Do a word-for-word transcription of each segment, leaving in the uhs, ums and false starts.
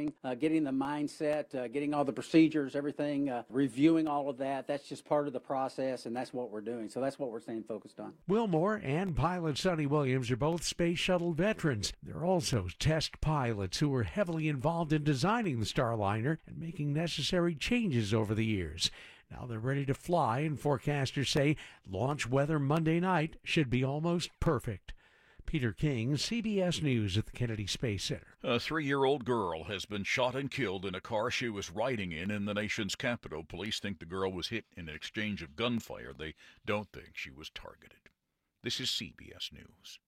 training, uh, getting the mindset, uh, getting all the procedures, everything, uh, reviewing all of that. That's just part of the process, and that's what we're doing. So that's what we're staying focused on. Wilmore and pilot Sonny Williams are both Space Shuttle veterans. They're also test pilots who were heavily involved in designing the Starliner and making necessary changes over the years. Now they're ready to fly, and forecasters say launch weather Monday night should be almost perfect. Peter King, C B S News at the Kennedy Space Center. A three-year-old girl has been shot and killed in a car she was riding in in the nation's capital. Police think the girl was hit in an exchange of gunfire. They don't think she was targeted. This is C B S News.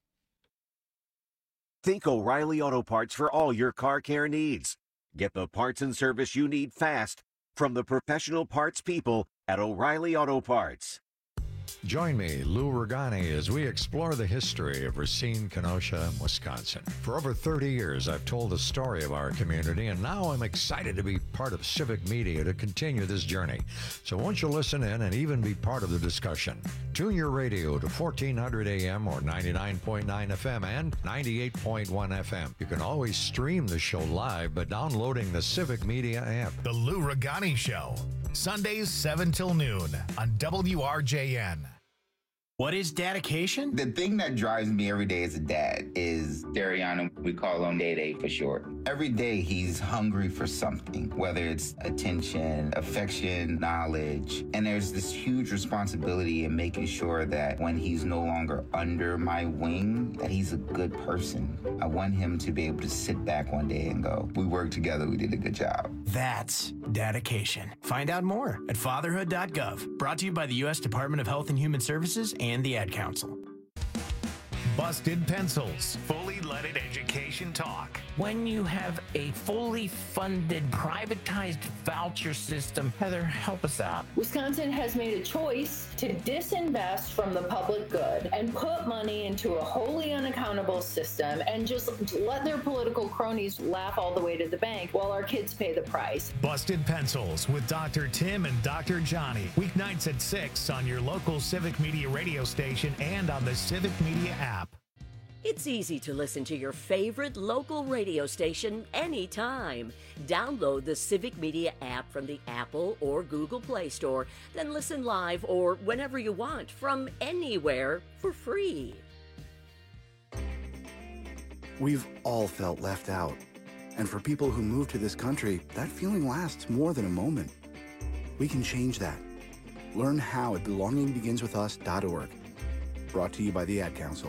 Think O'Reilly Auto Parts for all your car care needs. Get the parts and service you need fast from the professional parts people at O'Reilly Auto Parts. Join me, Lou Regani, as we explore the history of Racine, Kenosha, Wisconsin. For over thirty years, I've told the story of our community, and now I'm excited to be part of Civic Media to continue this journey. So won't you listen in and even be part of the discussion? Tune your radio to fourteen hundred A M or ninety-nine point nine F M and ninety-eight point one F M. You can always stream the show live by downloading the Civic Media app. The Lou Regani Show, Sundays seven till noon on W R J N. What is dedication? The thing that drives me every day as a dad is Dariano. We call him Day Day for short. Every day he's hungry for something, whether it's attention, affection, knowledge. And there's this huge responsibility in making sure that when he's no longer under my wing, that he's a good person. I want him to be able to sit back one day and go, we worked together, we did a good job. That's dedication. Find out more at fatherhood dot gov. Brought to you by the U S Department of Health and Human Services and the Ad Council. Busted Pencils. Fully leaded education talk. When you have a fully funded, privatized voucher system, Heather, help us out. Wisconsin has made a choice to disinvest from the public good and put money into a wholly unaccountable system and just let their political cronies laugh all the way to the bank while our kids pay the price. Busted Pencils with Doctor Tim and Doctor Johnny. Weeknights at six on your local Civic Media radio station and on the Civic Media app. It's easy to listen to your favorite local radio station anytime. Download the Civic Media app from the Apple or Google Play Store, then listen live or whenever you want from anywhere for free. We've all felt left out. And for people who move to this country, that feeling lasts more than a moment. We can change that. Learn how at belonging begins with us dot org. Brought to you by the Ad Council.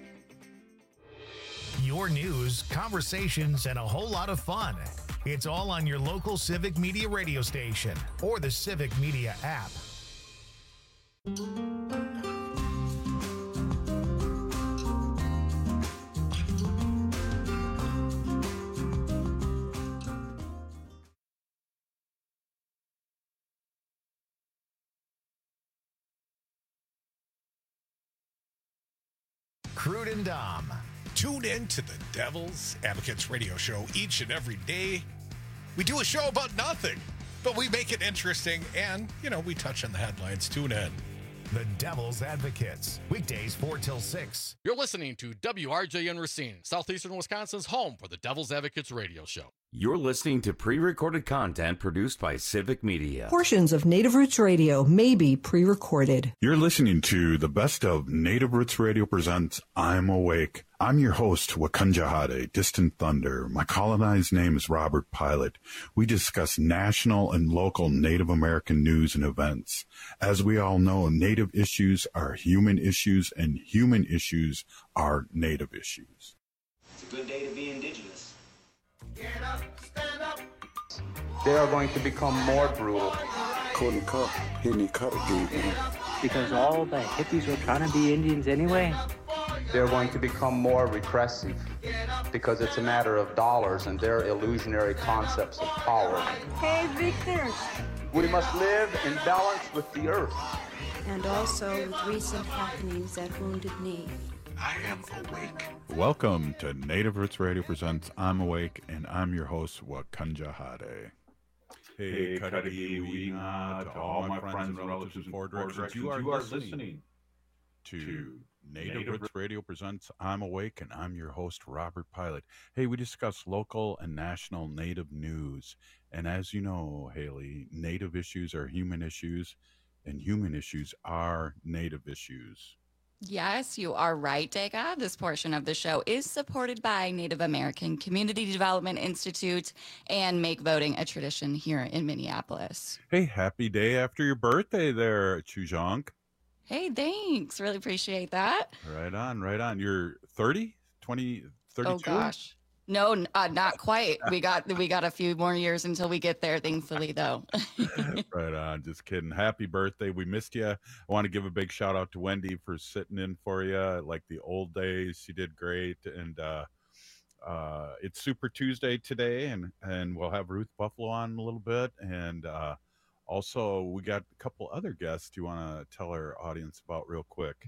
Your news, conversations, and a whole lot of fun. It's all on your local Civic Media radio station or the Civic Media app. Crude and Dom. Tune in to the Devil's Advocates radio show each and every day. We do a show about nothing, but we make it interesting and, you know, we touch on the headlines. Tune in. The Devil's Advocates, weekdays four till six. You're listening to W R J N Racine, Southeastern Wisconsin's home for the Devil's Advocates radio show. You're listening to pre-recorded content produced by Civic Media. Portions of Native Roots Radio may be pre-recorded. You're listening to the best of Native Roots Radio presents I'm Awake. I'm your host, Wakanja Hade, Distant Thunder. My colonized name is Robert Pilot. We discuss national and local Native American news and events. As we all know, Native issues are human issues, and human issues are Native issues. It's a good day to be indigenous. Get up, stand up. They are going to become more brutal. Couldn't cut, hitting cut again, man. Because all the hippies were trying to be Indians anyway. They're going to become more repressive because it's a matter of dollars and their illusionary concepts of power. Hey, Victor. We must live in balance with the earth. And also with recent happenings at Wounded Knee. I am awake. Welcome to Native Roots Radio presents I'm Awake, and I'm your host, Wakanja Hade. Hey, Kadadi Weena, to all my friends and relatives in four directions, you are listening to Native, Native Roots Radio presents I'm Awake, and I'm your host, Robert Pilot. Hey, we discuss local and national Native news. And as you know, Haley, Native issues are human issues, and human issues are Native issues. Yes, you are right, Dega. This portion of the show is supported by Native American Community Development Institute and Make Voting a Tradition here in Minneapolis. Hey, happy day after your birthday there, Chuzhonk. Hey, thanks. Really appreciate that. Right on, right on. You're thirty, twenty, thirty-two? Oh, gosh. No, n- uh, not quite. We got we got a few more years until we get there, thankfully, though. Right on. Just kidding. Happy birthday. We missed you. I want to give a big shout out to Wendy for sitting in for you like the old days. She did great. And uh, uh, it's Super Tuesday today, and, and we'll have Ruth Buffalo on in a little bit. And uh, also, we got a couple other guests you want to tell our audience about real quick.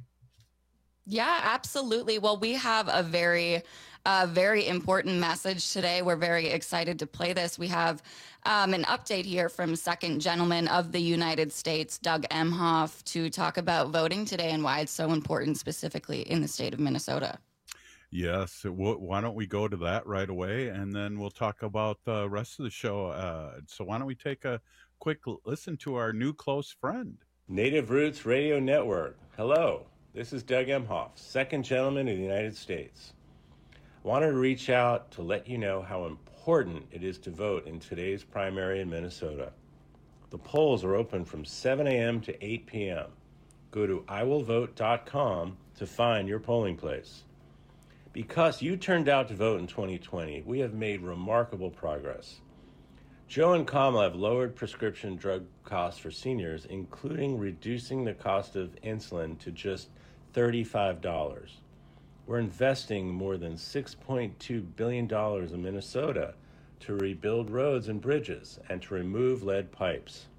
Yeah, absolutely. Well, we have a very, uh, very important message today. We're very excited to play this. We have um, an update here from Second Gentleman of the United States, Doug Emhoff, to talk about voting today and why it's so important, specifically in the state of Minnesota. Yes. W- why don't we go to that right away, and then we'll talk about the rest of the show. Uh, so why don't we take a quick listen to our new close friend? Native Roots Radio Network. Hello. This is Doug Emhoff, Second Gentleman of the United States. I wanted to reach out to let you know how important it is to vote in today's primary in Minnesota. The polls are open from seven a.m. to eight p.m. Go to I will vote dot com to find your polling place. Because you turned out to vote in twenty twenty, we have made remarkable progress. Joe and Kamala have lowered prescription drug costs for seniors, including reducing the cost of insulin to just thirty-five dollars. We're investing more than six point two billion dollars in Minnesota to rebuild roads and bridges and to remove lead pipes.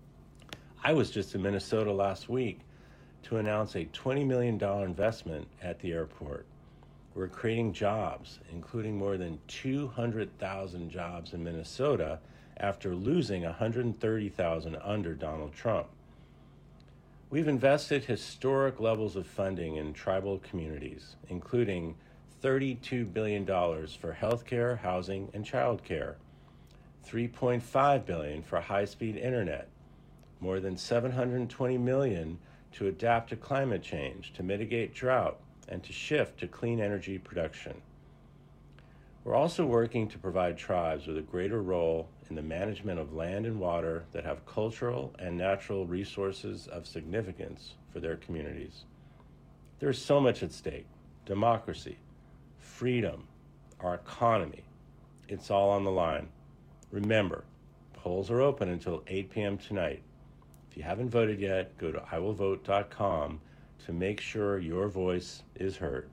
I was just in Minnesota last week to announce a twenty million dollars investment at the airport. We're creating jobs, including more than two hundred thousand jobs in Minnesota after losing one hundred thirty thousand under Donald Trump. We've invested historic levels of funding in tribal communities, including thirty-two billion dollars for healthcare, housing, and childcare, three point five billion dollars for high-speed internet, more than seven hundred twenty million dollars to adapt to climate change, to mitigate drought, and to shift to clean energy production. We're also working to provide tribes with a greater role in the management of land and water that have cultural and natural resources of significance for their communities. There's so much at stake: democracy, freedom, our economy. It's all on the line. Remember, polls are open until eight p.m. tonight. If you haven't voted yet, go to I will vote dot com to make sure your voice is heard.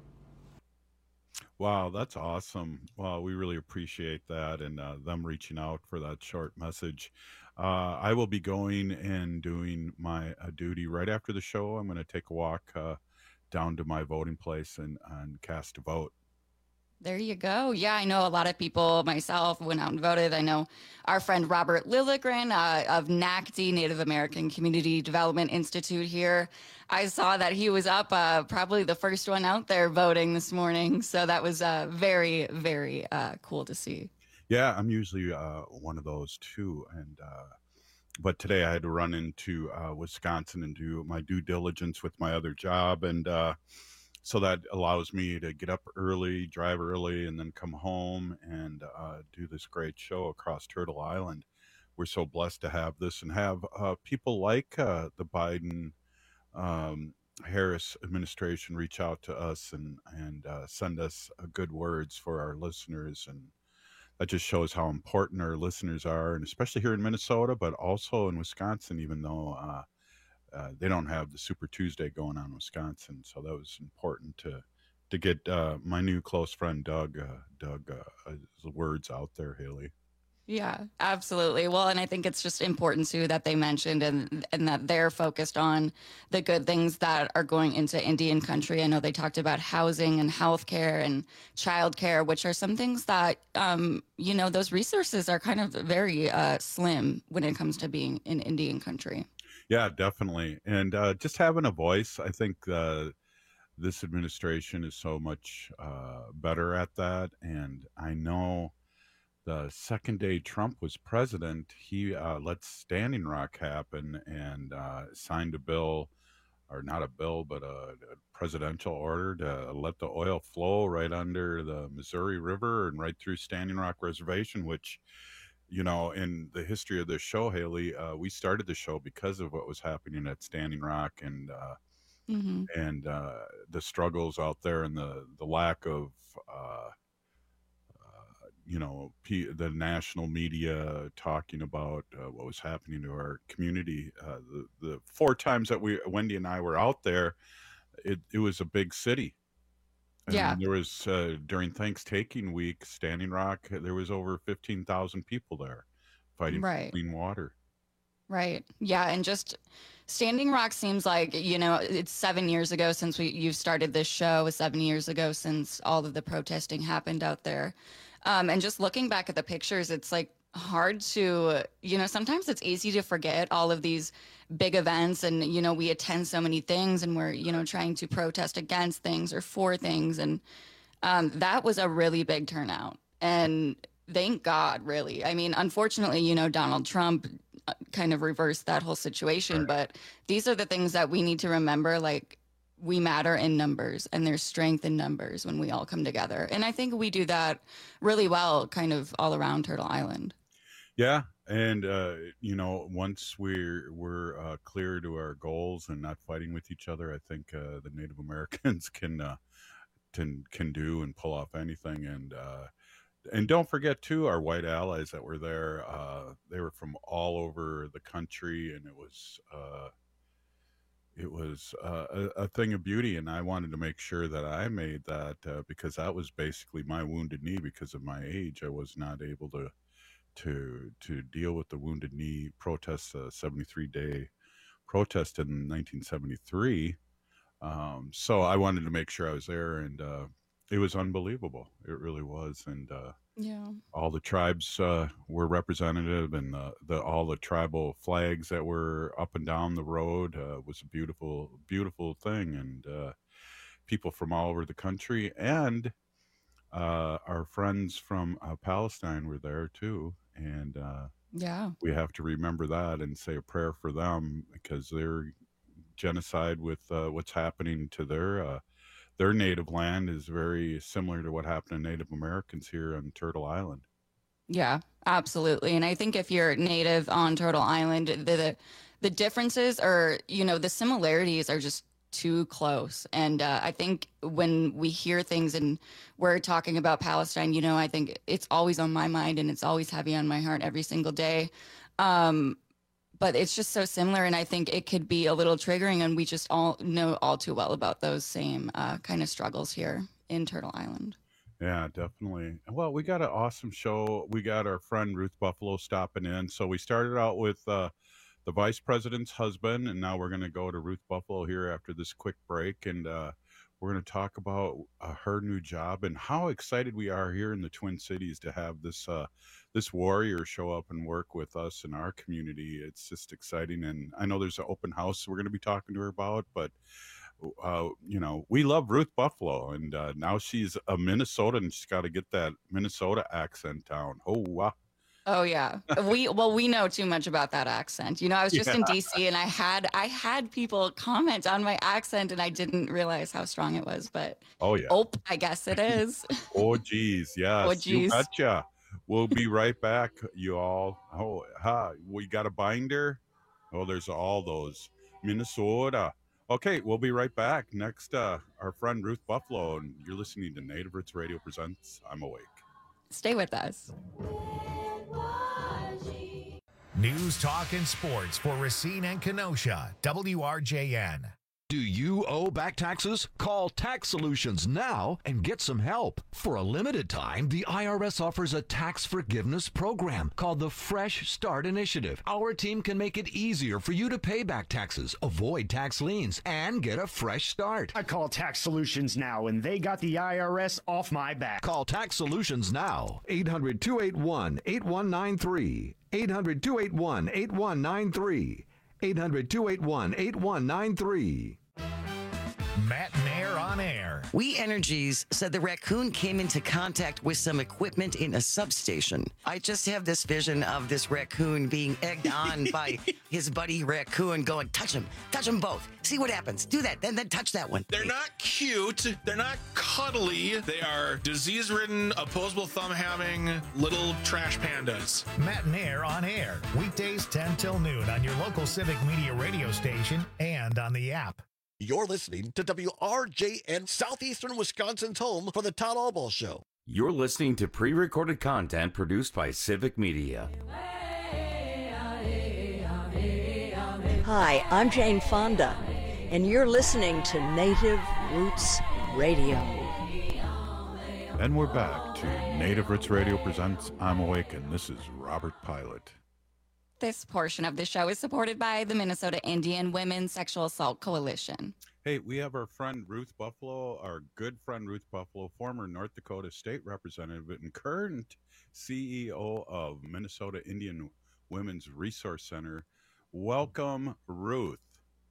Wow, that's awesome. Wow, we really appreciate that, and uh, them reaching out for that short message. Uh, I will be going and doing my uh, duty right after the show. I'm going to take a walk uh, down to my voting place and, and cast a vote. There you go. Yeah, I know a lot of people, myself, went out and voted. I know our friend Robert Lilligren uh, of N A C D, Native American Community Development Institute here. I saw that he was up, uh, probably the first one out there voting this morning. So that was uh, very, very uh, cool to see. Yeah, I'm usually uh, one of those too. And uh, but today I had to run into uh, Wisconsin and do my due diligence with my other job. And uh, so that allows me to get up early, drive early, and then come home and uh, do this great show across Turtle Island. We're so blessed to have this and have uh, people like uh, the Biden um, Harris administration reach out to us and, and uh, send us uh, good words for our listeners. And that just shows how important our listeners are, and especially here in Minnesota, but also in Wisconsin, even though uh, Uh, they don't have the Super Tuesday going on in Wisconsin. So that was important to to get uh, my new close friend, Doug, uh, Doug, uh, his words out there, Haley. Yeah, absolutely. Well, and I think it's just important too that they mentioned and and that they're focused on the good things that are going into Indian country. I know they talked about housing and healthcare and childcare, which are some things that, um, you know, those resources are kind of very uh, slim when it comes to being in Indian country. Yeah, definitely. And uh, just having a voice, I think uh, this administration is so much uh, better at that. And I know the second day Trump was president, he uh, let Standing Rock happen and uh, signed a bill, or not a bill, but a, a presidential order to let the oil flow right under the Missouri River and right through Standing Rock Reservation, which, you know, in the history of this show, Haley, uh, we started the show because of what was happening at Standing Rock and uh, Mm-hmm. and uh, the struggles out there and the, the lack of, uh, uh, you know, P- the national media talking about uh, what was happening to our community. Uh, the, the four times that we, Wendy and I were out there, it, it was a big city. And Yeah. there was, uh, during Thanksgiving week, Standing Rock, there was over fifteen thousand people there fighting Right. for clean water. Right. Yeah. And just Standing Rock seems like, you know, it's seven years ago since we you started this show, seven years ago since all of the protesting happened out there. Um, and just looking back at the pictures, it's like hard to, you know, sometimes it's easy to forget all of these big events. And, you know, we attend so many things and we're, you know, trying to protest against things or for things. And um, that was a really big turnout. And thank God, really. I mean, unfortunately, you know, Donald Trump uh, kind of reversed that whole situation. But these are the things that we need to remember. Like, we matter in numbers, and there's strength in numbers when we all come together. And I think we do that really well, kind of all around Turtle Island. Yeah, and uh, you know, once we're we're uh, clear to our goals and not fighting with each other, I think uh, the Native Americans can uh, can can do and pull off anything. And uh, and don't forget too, our white allies that were there. Uh, they were from all over the country, and it was uh, it was uh, a, a thing of beauty. And I wanted to make sure that I made that uh, because that was basically my wounded knee. Because of my age, I was not able to. to to deal with the Wounded Knee protest, uh, seventy-three day protest in nineteen seventy-three. Um, so I wanted to make sure I was there, and uh, it was unbelievable. It really was. And uh, Yeah. all the tribes uh, were representative, and the, the all the tribal flags that were up and down the road uh, was a beautiful, beautiful thing. And uh, people from all over the country, and uh, our friends from uh, Palestine were there too. And uh, Yeah. we have to remember that and say a prayer for them, because their genocide with uh, what's happening to their uh, their native land is very similar to what happened to Native Americans here on Turtle Island. Yeah, absolutely. And I think if you're native on Turtle Island, the the, the differences are, you know, the similarities are just too close. And uh, I think when we hear things and we're talking about Palestine, you know, I think it's always on my mind and it's always heavy on my heart every single day. Um, but it's just so similar. And I think it could be a little triggering. And we just all know all too well about those same uh, kind of struggles here in Turtle Island. Yeah, definitely. Well, we got an awesome show. We got our friend Ruth Buffalo stopping in. So we started out with uh, the vice president's husband, and now we're going to go to Ruth Buffalo here after this quick break, and uh, we're going to talk about uh, her new job and how excited we are here in the Twin Cities to have this uh, this warrior show up and work with us in our community. It's just exciting, and I know there's an open house we're going to be talking to her about, but uh, you know, we love Ruth Buffalo, and uh, now she's a Minnesotan. She's got to get that Minnesota accent down. Oh, wow. Oh yeah. We well we know too much about that accent. You know, I was just Yeah. in D C and I had I had people comment on my accent and I didn't realize how strong it was, but Oh, yeah. oh, I guess it is. Oh, geez. Yes. Oh, You geez. betcha. We'll be right back, you all. Oh, ha. We got a binder? Oh, there's all those. Minnesota. Okay, we'll be right back. Next, uh, our friend Ruth Buffalo, and you're listening to Native Roots Radio Presents I'm Awake. Stay with us. News, talk, and sports for Racine and Kenosha. W R J N. Do you owe back taxes? Call Tax Solutions now and get some help. For a limited time, the I R S offers a tax forgiveness program called the Fresh Start Initiative. Our team can make it easier for you to pay back taxes, avoid tax liens, and get a fresh start. I call Tax Solutions now, and they got the I R S off my back. Call Tax Solutions now. eight hundred, two eight one, eight one nine three. eight hundred, two eight one, eight one nine three. eight hundred, two eight one, eight one nine three. Matt Mayer on on air. We Energies said the raccoon came into contact with some equipment in a substation. I just have this vision of this raccoon being egged on by his buddy raccoon going, touch him, touch them both. See what happens. Do that, then then touch that one. They're not cute. They're not cuddly. They are disease-ridden, opposable thumb-having little trash pandas. Matt and Air on air. Weekdays ten till noon on your local Civic Media radio station and on the app. You're listening to W R J N, Southeastern Wisconsin's home for the Todd Albaugh Show. You're listening to pre-recorded content produced by Civic Media. Hi, I'm Jane Fonda, and you're listening to Native Roots Radio. And we're back to Native Roots Radio presents I'm Awake, and this is Robert Pilot. This portion of the show is supported by the Minnesota Indian Women's Sexual Assault Coalition. Hey, we have our friend Ruth Buffalo, our good friend Ruth Buffalo, former North Dakota State Representative and current C E O of Minnesota Indian Women's Resource Center. Welcome, Ruth.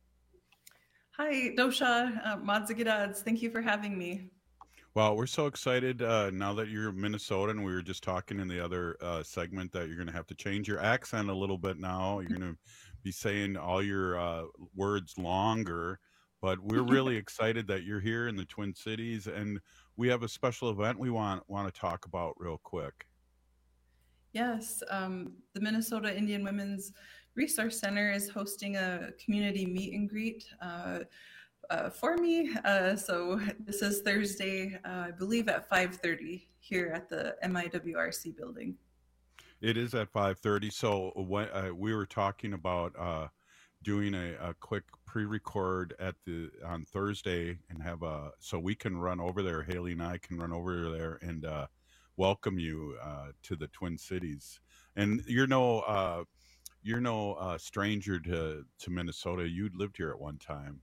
Hi, Dosha, uh, Madzagadads. Thank you for having me. Well, we're so excited uh, now that you're Minnesotan. We were just talking in the other uh, segment that you're going to have to change your accent a little bit now. You're going to be saying all your uh, words longer. But we're really excited that you're here in the Twin Cities, and we have a special event we want want to talk about real quick. Yes, um, the Minnesota Indian Women's Resource Center is hosting a community meet and greet uh, uh, for me. Uh, so this is Thursday, uh, I believe at five thirty here at the M I W R C building. It is at five thirty. So when, uh, we were talking about uh, doing a, a quick pre-record at the on Thursday and have a so we can run over there. Haley and I can run over there and uh, welcome you uh, to the Twin Cities. And you're no uh, you're no uh, stranger to to Minnesota. You lived here at one time.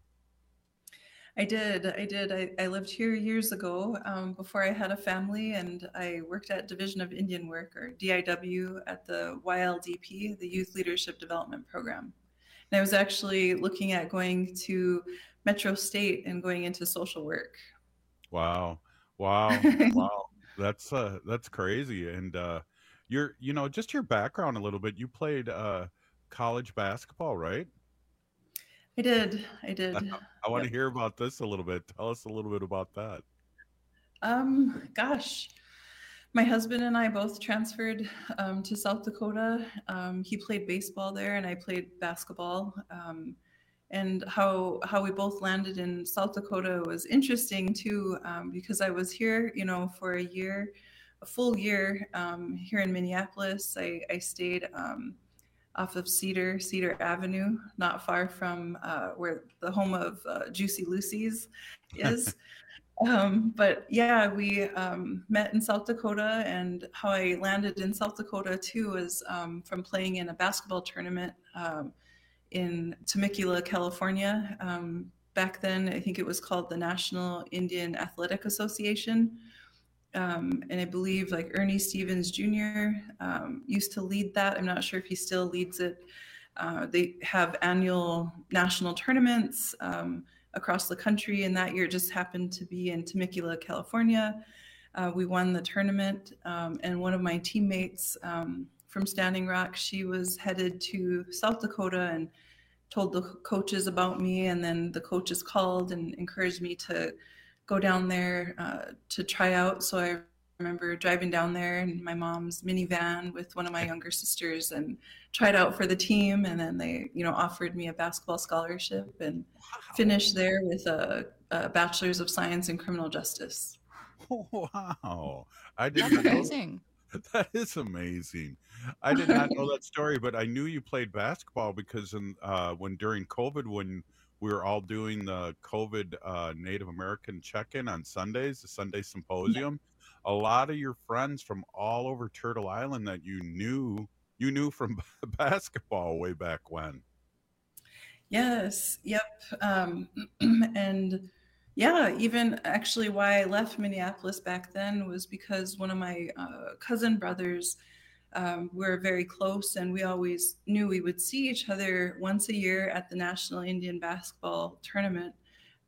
I did. I did. I, I lived here years ago um, before I had a family, and I worked at Division of Indian Work, or D I W, at the Y L D P, the Youth Leadership Development Program. And I was actually looking at going to Metro State and going into social work. Wow. Wow. Wow. That's uh that's crazy. And uh you're you know, just your background a little bit. You played uh college basketball, right? I did. I did. I, I want Yep. to hear about this a little bit. Tell us a little bit about that. Um, gosh, my husband and I both transferred um, to South Dakota. Um, he played baseball there, and I played basketball. Um, and how how we both landed in South Dakota was interesting too, um, because I was here, you know, for a year, a full year um, here in Minneapolis. I, I stayed um, off of Cedar, Cedar Avenue, not far from uh, where the home of uh, Juicy Lucy's is. um, but yeah, we um, met in South Dakota, and how I landed in South Dakota too was um, from playing in a basketball tournament um, in Temecula, California. Um, back then, I think it was called the National Indian Athletic Association. Um, and I believe like Ernie Stevens Junior um, used to lead that. I'm not sure if he still leads it. Uh, they have annual national tournaments um, across the country, and that year just happened to be in Temecula, California. Uh, we won the tournament, um, and one of my teammates um, from Standing Rock, she was headed to South Dakota and told the coaches about me, and then the coaches called and encouraged me to go down there uh, to try out. So I remember driving down there in my mom's minivan with one of my younger sisters and tried out for the team. And then they, you know, offered me a basketball scholarship and wow. finished there with a, a bachelor's of science in criminal justice. Wow. I did That's not know- amazing. That is amazing. I did not know that story, but I knew you played basketball because in, uh, when during COVID, when we were all doing the COVID uh, Native American check-in on Sundays, the Sunday Symposium, a lot of your friends from all over Turtle Island that you knew, you knew from basketball way back when. Yes. Yep. Um, and yeah, even actually why I left Minneapolis back then was because one of my uh, cousin brothers um, were very close, and we always knew we would see each other once a year at the National Indian Basketball Tournament.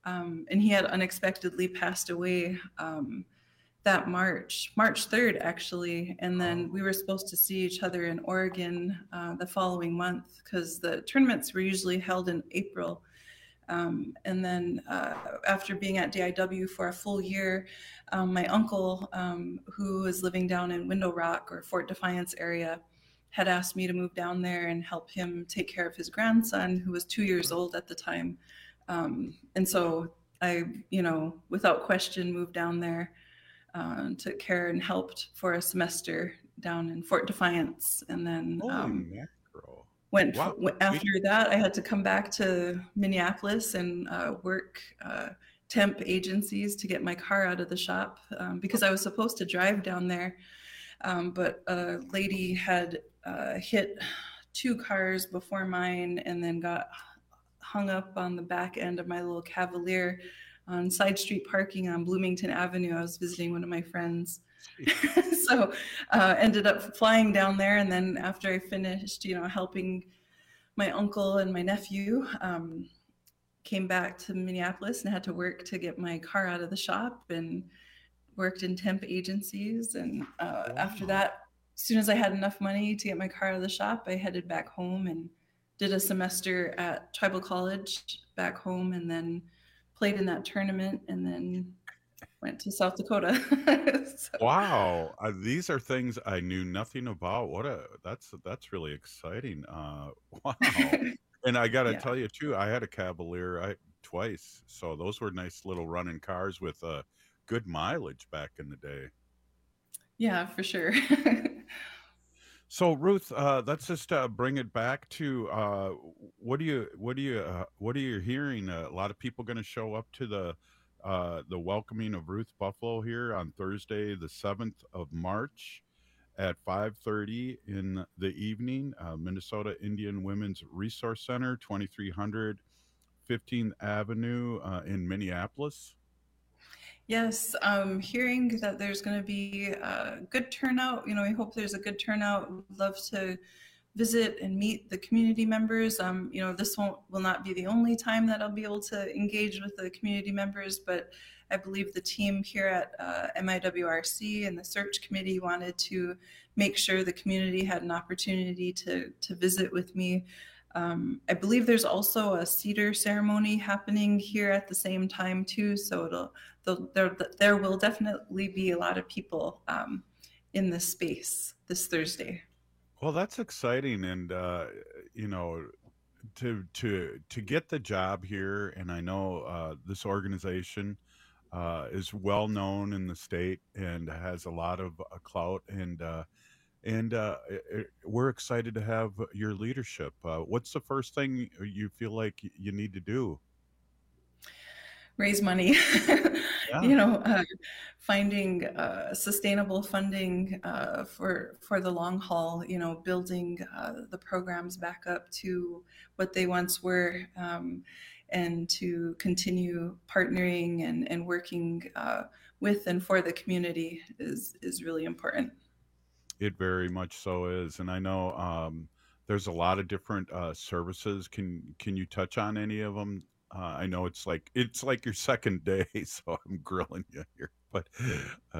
Um, and he had unexpectedly passed away um, that March, March third, actually. And then we were supposed to see each other in Oregon uh, the following month because the tournaments were usually held in April. Um, and then uh, after being at D I W for a full year, um, my uncle, um, who was living down in Window Rock or Fort Defiance area, had asked me to move down there and help him take care of his grandson, who was two years old at the time. Um, and so I, you know, without question, moved down there, uh, took care and helped for a semester down in Fort Defiance. And then um, went, Wow. went after that, I had to come back to Minneapolis and uh, work uh, temp agencies to get my car out of the shop um, because I was supposed to drive down there. Um, but a lady had uh, hit two cars before mine and then got hung up on the back end of my little Cavalier on side street parking on Bloomington Avenue. I was visiting one of my friends. so uh, ended up flying down there. And then after I finished, you know, helping my uncle and my nephew, um, came back to Minneapolis and had to work to get my car out of the shop and worked in temp agencies. And uh, wow. after that, as soon as I had enough money to get my car out of the shop, I headed back home and did a semester at Tribal College back home, and then played in that tournament, and then went to South Dakota. so. Wow, uh, these are things I knew nothing about. What a that's that's really exciting. Uh, wow, and I got to yeah. tell you too, I had a Cavalier I, twice, so those were nice little running cars with uh, good mileage back in the day. Yeah, for sure. So Ruth, uh, let's just uh, bring it back to uh, what do you what do you uh, what are you hearing? Uh, a lot of people going to show up to the uh, the welcoming of Ruth Buffalo here on Thursday, the seventh of March, at five thirty in the evening. Uh, Minnesota Indian Women's Resource Center, twenty-three hundred fifteenth Avenue uh, in Minneapolis. Yes, um, hearing that there's going to be a good turnout. You know, we hope there's a good turnout. We'd love to visit and meet the community members. Um, you know, this won't will not be the only time that I'll be able to engage with the community members, but I believe the team here at uh, M I W R C and the search committee wanted to make sure the community had an opportunity to to visit with me. Um, I believe there's also a cedar ceremony happening here at the same time too, so it'll there there will definitely be a lot of people um, in this space this Thursday. Well, that's exciting, and uh, you know, to to to get the job here, and I know uh, this organization uh, is well known in the state and has a lot of uh, clout, and uh, and uh, it, we're excited to have your leadership. Uh, what's the first thing you feel like you need to do? Raise money. Yeah. You know, uh, finding uh, sustainable funding uh, for for the long haul. You know, building uh, the programs back up to what they once were, um, and to continue partnering and and working uh, with and for the community is is really important. It very much so is, and I know um, there's a lot of different uh, services. Can can you touch on any of them? Uh, I know it's like it's like your second day, so I'm grilling you here. But uh,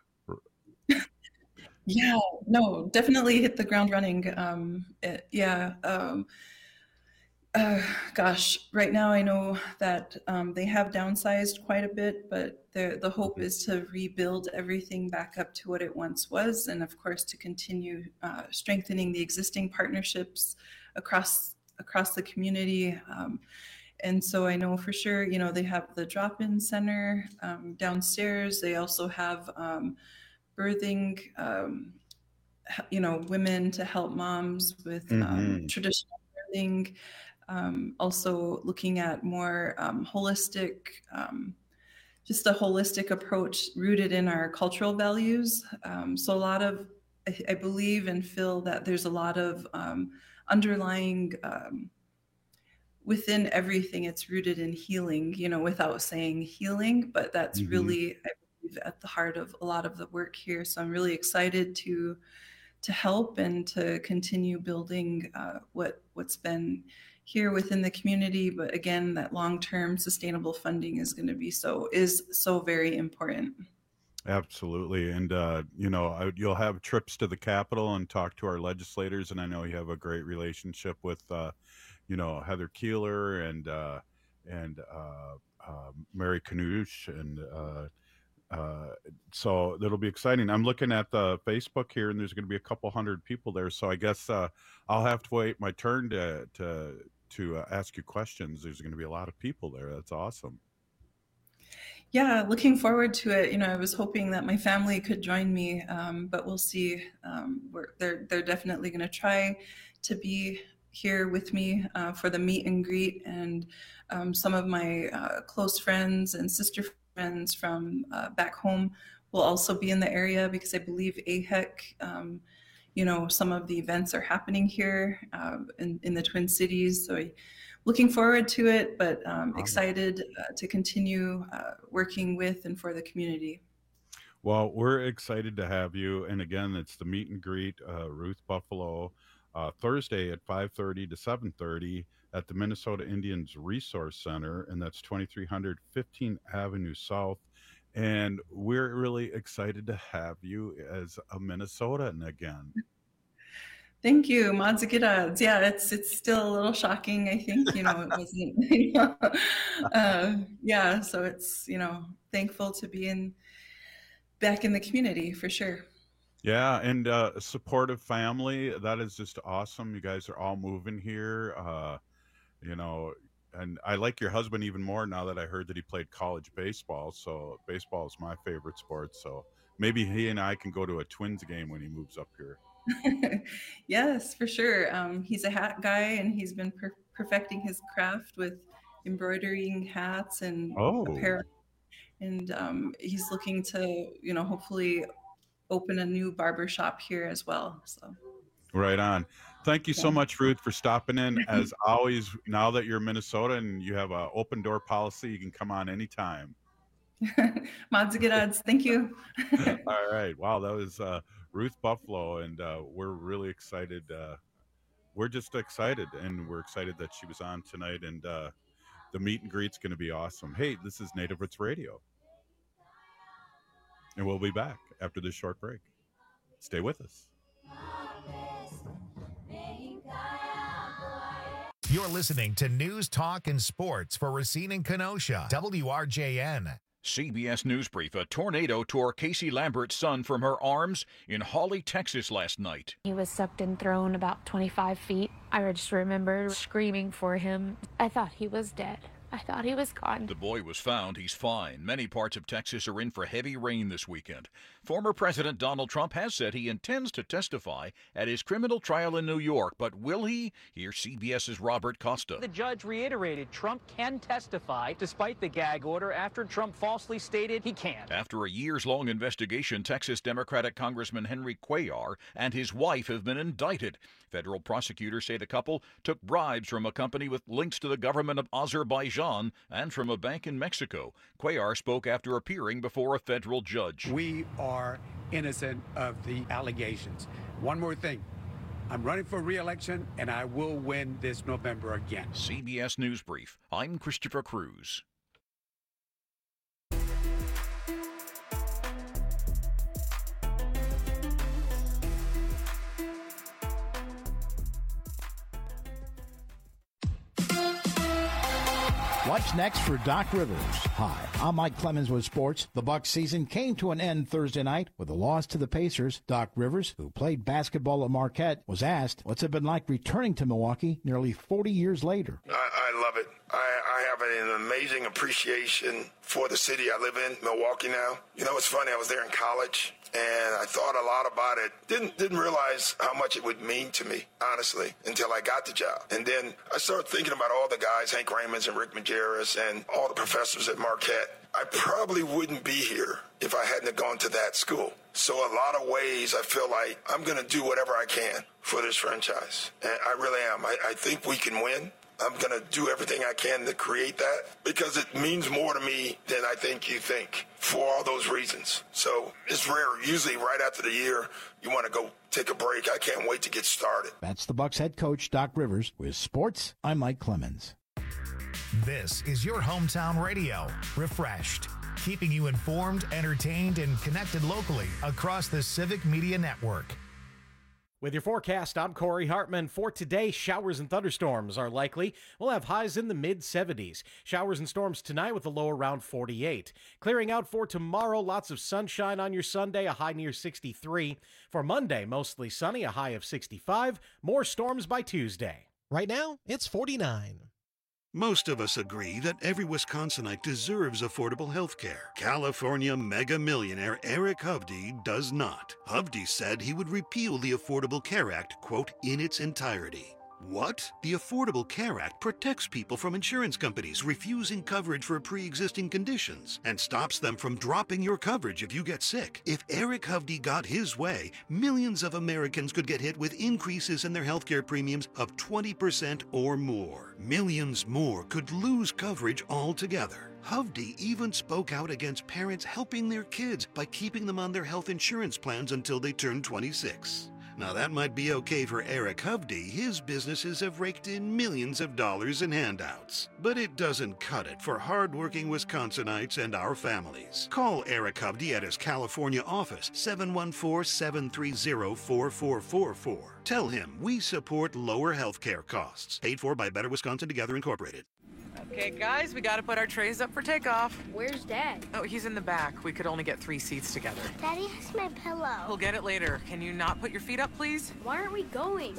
yeah, no, definitely hit the ground running. Um, it, yeah, um, uh, gosh, right now I know that um, they have downsized quite a bit, but the the hope is to rebuild everything back up to what it once was, and of course to continue uh, strengthening the existing partnerships across across the community. Um, And so I know for sure, you know, they have the drop-in center um, downstairs. They also have um, birthing, um, you know, women to help moms with um, Mhm. traditional birthing. Um, also looking at more um, holistic, um, just a holistic approach rooted in our cultural values. Um, so a lot of, I, I believe and feel that there's a lot of um, underlying um, within everything, it's rooted in healing, you know, without saying healing, but that's Mhm. really, I believe, at the heart of a lot of the work here. So I'm really excited to to help and to continue building uh, what what's been here within the community. But again, that long-term sustainable funding is going to be so is so very important. Absolutely. And, uh, you know, I, you'll have trips to the Capitol and talk to our legislators. And I know you have a great relationship with, uh, you know, Heather Keeler and uh, and uh, uh, Mary Knoosh. And uh, uh, so that'll be exciting. I'm looking at the Facebook here, and there's going to be a couple hundred people there. So I guess uh, I'll have to wait my turn to, to, to uh, ask you questions. There's going to be a lot of people there. That's awesome. Yeah, looking forward to it. You know, I was hoping that my family could join me, um, but we'll see. Um, we're, they're they're definitely going to try to be here with me uh, for the meet and greet, and um, some of my uh, close friends and sister friends from uh, back home will also be in the area, because I believe A H E C, um, you know, some of the events are happening here uh, in in the Twin Cities. So I, looking forward to it, but um, excited uh, to continue uh, working with and for the community. Well, we're excited to have you. And again, it's the meet and greet, uh, Ruth Buffalo, uh, Thursday at five thirty to seven thirty at the Minnesota Indians Resource Center. And that's twenty-three hundred fifteenth Avenue South. And we're really excited to have you as a Minnesotan again. Thank you, Madzigidads. Yeah, it's it's still a little shocking. I think, you know, it wasn't, you know, uh, yeah. So it's, you know, thankful to be in back in the community for sure. Yeah, and uh, a supportive family. That is just awesome. You guys are all moving here, uh, you know, and I like your husband even more now that I heard that he played college baseball. So baseball is my favorite sport. So maybe he and I can go to a Twins game when he moves up here. Yes, for sure. Um, he's a hat guy, and he's been per- perfecting his craft with embroidering hats and oh. apparel. And um, he's looking to, you know, hopefully open a new barber shop here as well. So, right on. Thank you so much, Ruth, for stopping in. As always, now that you're in Minnesota and you have an open door policy, you can come on anytime. Madzigidads, thank you. All right. Wow, that was uh, Ruth Buffalo, and uh, we're really excited. Uh, we're just excited, and we're excited that she was on tonight, and uh, the meet and greet's going to be awesome. Hey, this is Native Roots Radio, and we'll be back after this short break. Stay with us. You're listening to News, Talk, and Sports for Racine and Kenosha, W R J N. C B S News Brief. A tornado tore Casey Lambert's son from her arms in Hawley, Texas last night. He was sucked and thrown about twenty-five feet. I just remember screaming for him. I thought he was dead. I thought he was gone. The boy was found. He's fine. Many parts of Texas are in for heavy rain this weekend. Former President Donald Trump has said he intends to testify at his criminal trial in New York, but will he? Here's CBS's Robert Costa. The judge reiterated Trump can testify despite the gag order after Trump falsely stated he can't. After a years-long investigation, Texas Democratic Congressman Henry Cuellar and his wife have been indicted. Federal prosecutors say the couple took bribes from a company with links to the government of Azerbaijan and from a bank in Mexico. Cuellar spoke after appearing before a federal judge. We are innocent of the allegations. One more thing. I'm running for re-election, and I will win this November again. C B S News Brief. I'm Christopher Cruz. What's next for Doc Rivers? Hi, I'm Mike Clemens with sports. The Bucs season came to an end Thursday night with a loss to the Pacers. Doc Rivers, who played basketball at Marquette, was asked what's it been like returning to Milwaukee nearly forty years later. I, I love it. I, I have an amazing appreciation for the city I live in, Milwaukee now. You know, it's funny, I was there in college, and I thought a lot about it. Didn't didn't realize how much it would mean to me, honestly, until I got the job. And then I started thinking about all the guys, Hank Raymonds and Rick Majerus, and all the professors at Marquette. I probably wouldn't be here if I hadn't have gone to that school. So a lot of ways I feel like I'm going to do whatever I can for this franchise. And I really am. I, I think we can win. I'm going to do everything I can to create that because it means more to me than I think you think for all those reasons. So it's rare. Usually right after the year, you want to go take a break. I can't wait to get started. That's the Bucs head coach, Doc Rivers. With sports, I'm Mike Clemens. This is your hometown radio, refreshed, keeping you informed, entertained, and connected locally across the Civic Media Network. With your forecast, I'm Corey Hartman. For today, showers and thunderstorms are likely. We'll have highs in the mid seventies. Showers and storms tonight with a low around forty-eight. Clearing out for tomorrow, lots of sunshine on your Sunday, a high near sixty-three. For Monday, mostly sunny, a high of sixty-five. More storms by Tuesday. Right now, it's forty-nine. Most of us agree that every Wisconsinite deserves affordable health care. California mega millionaire Eric Hovde does not. Hovde said he would repeal the Affordable Care Act, quote, in its entirety. What? The Affordable Care Act protects people from insurance companies refusing coverage for pre-existing conditions and stops them from dropping your coverage if you get sick. If Eric Hovde got his way, millions of Americans could get hit with increases in their healthcare premiums of twenty percent or more. Millions more could lose coverage altogether. Hovde even spoke out against parents helping their kids by keeping them on their health insurance plans until they turn twenty-six. Now that might be okay for Eric Hovde. His businesses have raked in millions of dollars in handouts. But it doesn't cut it for hardworking Wisconsinites and our families. Call Eric Hovde at his California office, seven one four, seven three zero, four four four four. Tell him we support lower health care costs. Paid for by Better Wisconsin Together Incorporated. Okay, guys, we gotta put our trays up for takeoff. Where's Dad? Oh, he's in the back. We could only get three seats together. Daddy has my pillow. We'll get it later. Can you not put your feet up, please? Why aren't we going?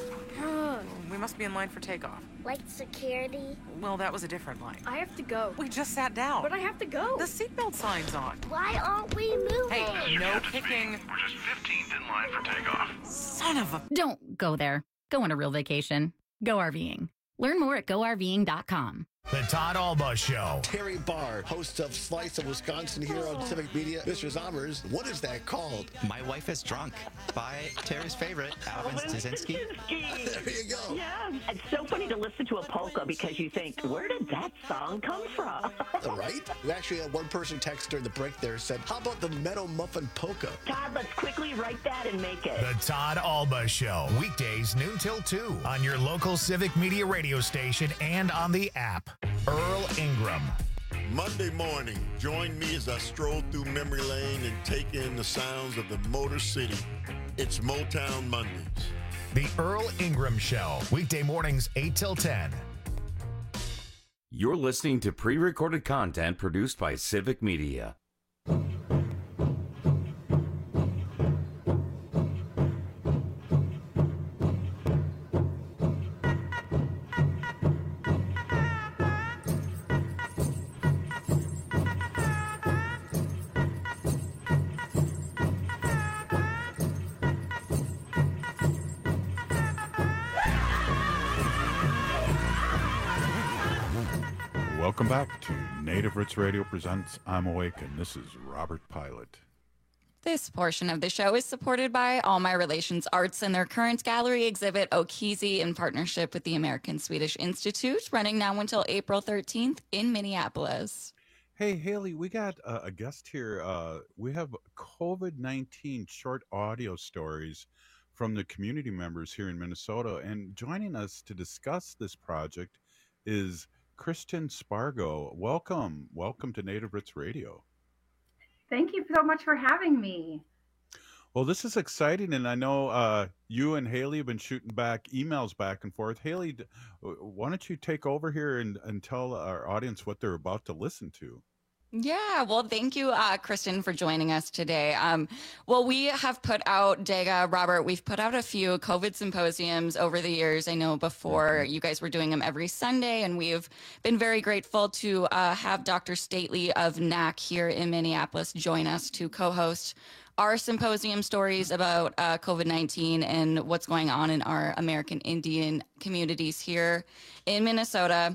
We must be in line for takeoff. Like security? Well, that was a different line. I have to go. We just sat down. But I have to go. The seatbelt sign's on. Why aren't we moving? Hey, no kicking. We're just fifteenth in line for takeoff. Son of a... Don't go there. Go on a real vacation. Go RVing. Learn more at go R V ing dot com. The Todd Alba Show. Terry Barr, host of Slice of Wisconsin here on Civic Media. Mister Zommers, what is that called? My Wife is Drunk by Terry's favorite, Alvin Staszynski. There you go. Yeah, it's so funny to listen to a polka because you think, where did that song come from? Right? We actually had one person text during the break there said, how about the Meadow Muffin Polka? Todd, let's quickly write that and make it. The Todd Alba Show. Weekdays noon till two on your local Civic Media radio station and on the app. Earl Ingram. Monday morning, join me as I stroll through memory lane and take in the sounds of the Motor City. It's Motown Mondays. The Earl Ingram Show. Weekday mornings, eight till ten. You're listening to pre-recorded content produced by Civic Media. Welcome back to Native Roots Radio presents I'm Awake, and this is Robert Pilot. This portion of the show is supported by All My Relations Arts and their current gallery exhibit, Okizi, in partnership with the American Swedish Institute, running now until April thirteenth in Minneapolis. Hey, Haley, we got uh, a guest here. Uh, we have COVID nineteen short audio stories from the community members here in Minnesota, and joining us to discuss this project is Kristen Spargo. Welcome. Welcome to Native Roots Radio. Thank you so much for having me. Well, this is exciting, and I know uh, you and Haley have been shooting back emails back and forth. Haley, why don't you take over here and, and tell our audience what they're about to listen to? Yeah, well, thank you, uh, Kristen, for joining us today. Um, well, we have put out, Dega, Robert, we've put out a few COVID symposiums over the years. I know before you guys were doing them every Sunday, and we've been very grateful to uh, have Doctor Stately of N A C here in Minneapolis join us to co-host our symposium stories about uh, COVID nineteen and what's going on in our American Indian communities here in Minnesota.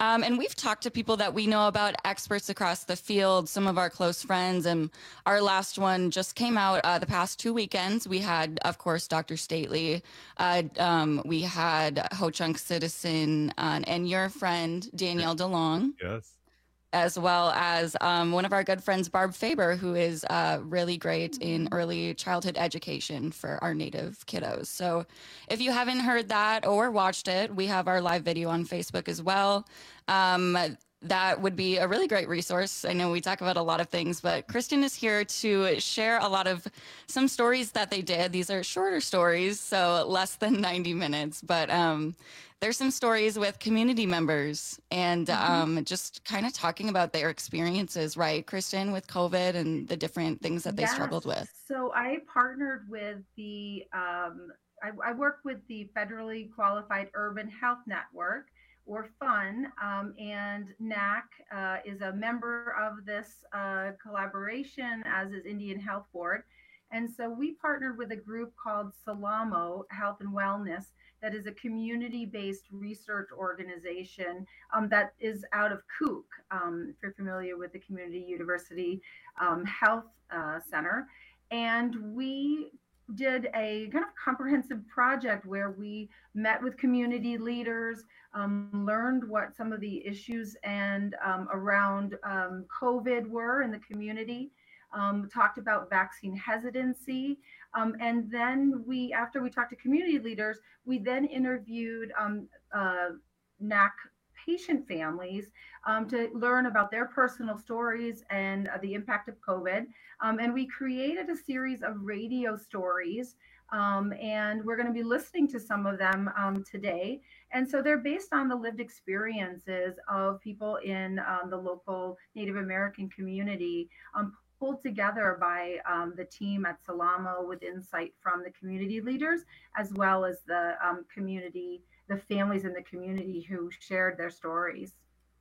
Um, and we've talked to people that we know about, experts across the field, some of our close friends. And our last one just came out uh, the past two weekends. We had, of course, Doctor Stately. Uh, um, we had Ho Chunk Citizen uh, and your friend, Danielle DeLong. Yes. As well as um, one of our good friends, Barb Faber, who is uh, really great in early childhood education for our Native kiddos. So if you haven't heard that or watched it, we have our live video on Facebook as well. Um, that would be a really great resource. I know we talk about a lot of things, but Kristen is here to share a lot of some stories that they did. These are shorter stories, so less than ninety minutes, but um, there's some stories with community members and mm-hmm. um, just kind of talking about their experiences, right, Kristen, with COVID and the different things that they yes. struggled with. So I partnered with the, um, I, I work with the Federally Qualified Urban Health Network, or FUN, um, and N A C uh, is a member of this uh, collaboration, as is Indian Health Board. And so we partnered with a group called Salamo Health and Wellness, that is a community-based research organization um, that is out of Kook, um, if you're familiar with the Community University um, Health uh, Center. And we did a kind of comprehensive project where we met with community leaders, um, learned what some of the issues and um, around um, COVID were in the community, um, talked about vaccine hesitancy. Um, and then we, after we talked to community leaders, we then interviewed um, uh, N A C patient families um, to learn about their personal stories and uh, the impact of COVID. Um, and we created a series of radio stories, um, and we're going to be listening to some of them um, today. And so they're based on the lived experiences of people in um, the local Native American community, um, pulled together by um, the team at Salamo with insight from the community leaders, as well as the um, community, the families in the community who shared their stories.